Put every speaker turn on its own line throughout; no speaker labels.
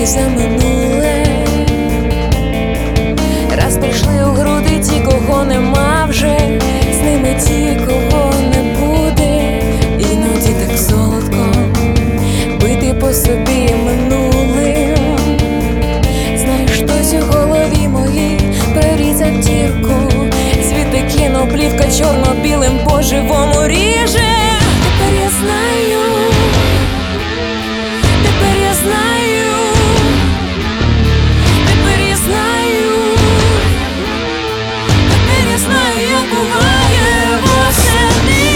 і за минуле. Раз прийшли у груди ті, кого нема вже, з ними ті, кого не буде. Іноді так солодко бити по собі минулим. Знаєш, хтось у голові моїй прорізав дірку, звідти кіноплівка чорно-білим по-живому ріже. Тепер я знаю, тепер я знаю, тепер я знаю, тепер я знаю, як буває восени.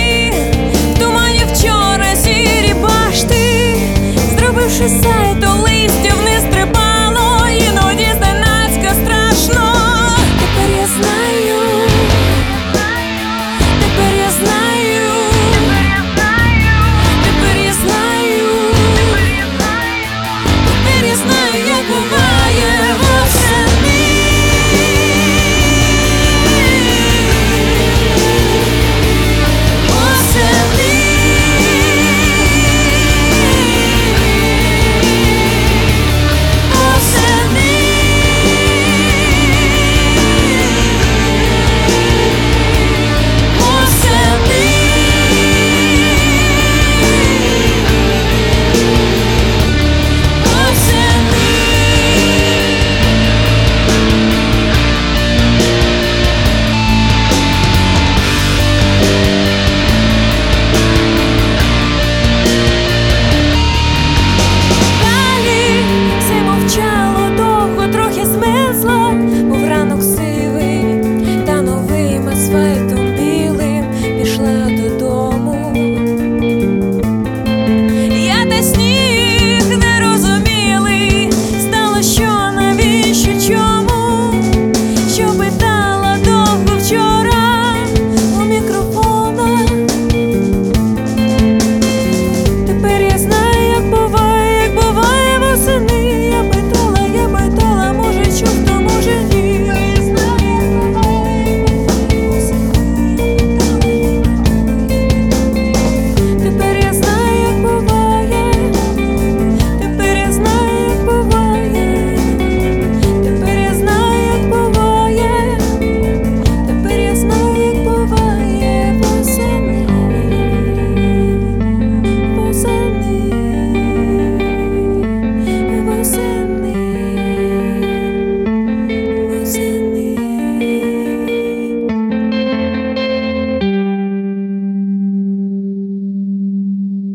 Сайт